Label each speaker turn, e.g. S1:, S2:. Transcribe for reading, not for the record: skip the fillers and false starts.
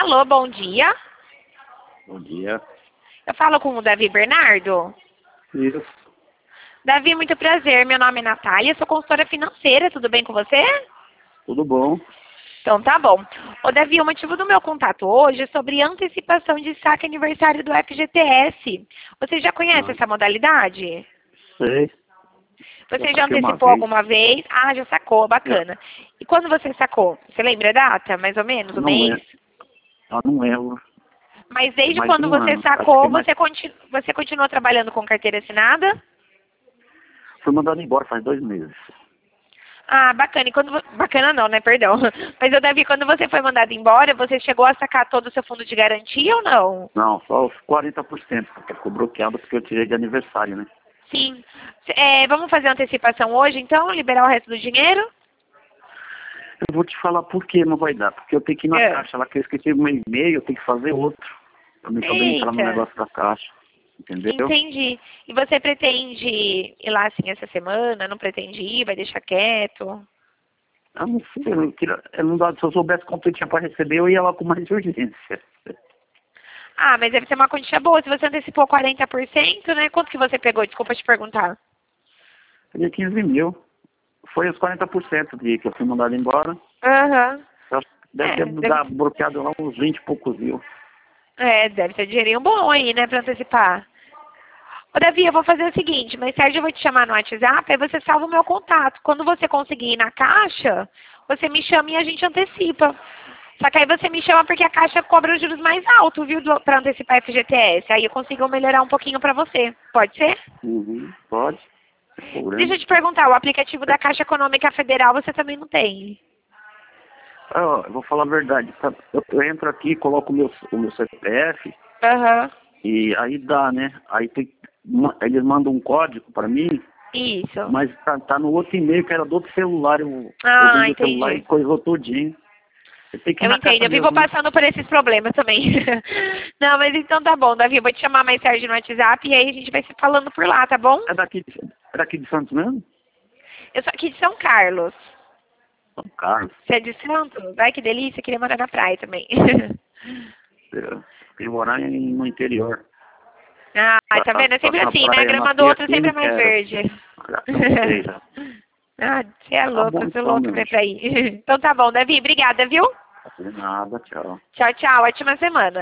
S1: Alô, bom dia.
S2: Bom dia.
S1: Eu falo com o Davi Bernardo.
S2: Isso.
S1: Davi, muito prazer. Meu nome é Natália, sou consultora financeira. Tudo bem com você?
S2: Tudo bom?
S1: Então tá bom. Ô Davi, o motivo do meu contato hoje é sobre antecipação de saque aniversário do FGTS. Você já conhece essa modalidade?
S2: Sei.
S1: Você já
S2: saquei uma
S1: antecipou
S2: vez.
S1: alguma vez? Ah, já sacou,
S2: Já.
S1: bacana. E quando você sacou? Você lembra a data, mais ou menos, o
S2: Não
S1: mês?
S2: é. Eu não lembro.
S1: Mas
S2: Tem
S1: desde
S2: mais de
S1: quando
S2: um
S1: você
S2: ano. Acho que
S1: sacou,
S2: tem mais.
S1: você continuou trabalhando com carteira assinada?
S2: Fui mandado embora faz 2 meses.
S1: Ah, bacana. E bacana não, né? Perdão. Mas, ô Davi, quando você foi mandado embora, você chegou a sacar todo o seu fundo de garantia ou não?
S2: Não, só os 40%, porque ficou bloqueado porque eu tirei de aniversário, né?
S1: Sim. Vamos fazer a antecipação hoje, então? Liberar o resto do dinheiro?
S2: Eu vou te falar por que não vai dar. Porque eu tenho que ir na
S1: É.
S2: caixa lá, que eu esqueci o meu e-mail, eu tenho que fazer outro. Pra mim poder entrar no
S1: Eita.
S2: negócio da caixa. Entendeu?
S1: Entendi. E você pretende ir lá assim essa semana? Não pretende ir? Vai deixar quieto?
S2: Eu não sei, eu não dá, se eu soubesse quanto eu tinha para receber, eu ia lá com mais urgência.
S1: Ah, mas deve ser uma quantia boa. Se você antecipou 40%, né? Quanto que você pegou? Desculpa te perguntar.
S2: Peguei 15 mil. Foi os 40% que eu fui mandado embora.
S1: Aham.
S2: Eu acho que deve ter
S1: Deve,
S2: bloqueado lá uns 20 e poucos mil.
S1: deve ter dinheirinho bom aí, né, pra antecipar. Ô, Davi, eu vou fazer o seguinte, mais tarde eu vou te chamar no WhatsApp, aí você salva o meu contato. Quando você conseguir ir na caixa, você me chama e a gente antecipa. Só que aí você me chama porque a caixa cobra os juros mais altos, viu, pra antecipar FGTS. Aí eu consigo melhorar um pouquinho pra você. Pode ser?
S2: Uhum, pode. Sem
S1: Deixa
S2: problema.
S1: eu te perguntar, o aplicativo da Caixa Econômica Federal você também não tem?
S2: Ah, ó, eu vou falar a verdade. Tá? Eu entro aqui, coloco o meu CPF
S1: Aham.
S2: e aí dá, né? Aí eles mandam um código para mim,
S1: Isso.
S2: mas tá no outro e-mail que era do outro celular. Eu
S1: Ah,
S2: vendi o celular e
S1: entendi.
S2: coisou tudinho. Você tem que ir
S1: Eu
S2: na
S1: entendo,
S2: caixa
S1: eu vivo
S2: mesmo, né?
S1: passando por esses problemas também. Não, mas então tá bom, Davi, eu vou te chamar mais tarde no WhatsApp e aí a gente vai se falando por lá, tá bom?
S2: É daqui de Santos mesmo?
S1: Eu sou aqui de São Carlos.
S2: São Carlos.
S1: Você é de Santos? Ai, que delícia, queria morar na praia também.
S2: Eu fui morar no interior.
S1: Ah, tá vendo? É sempre
S2: Passar a
S1: assim, né? A
S2: praia,
S1: grama do
S2: nasci
S1: outro
S2: aqui e
S1: sempre
S2: não
S1: é mais
S2: quero.
S1: verde.
S2: Já cansei já.
S1: Ah, você é
S2: Tá
S1: louco,
S2: bom
S1: eu sou
S2: então,
S1: louca
S2: meu
S1: pra ir
S2: anjo.
S1: pra ir. Então tá bom, Davi, obrigada, viu?
S2: De nada, tchau.
S1: Tchau, tchau, ótima semana.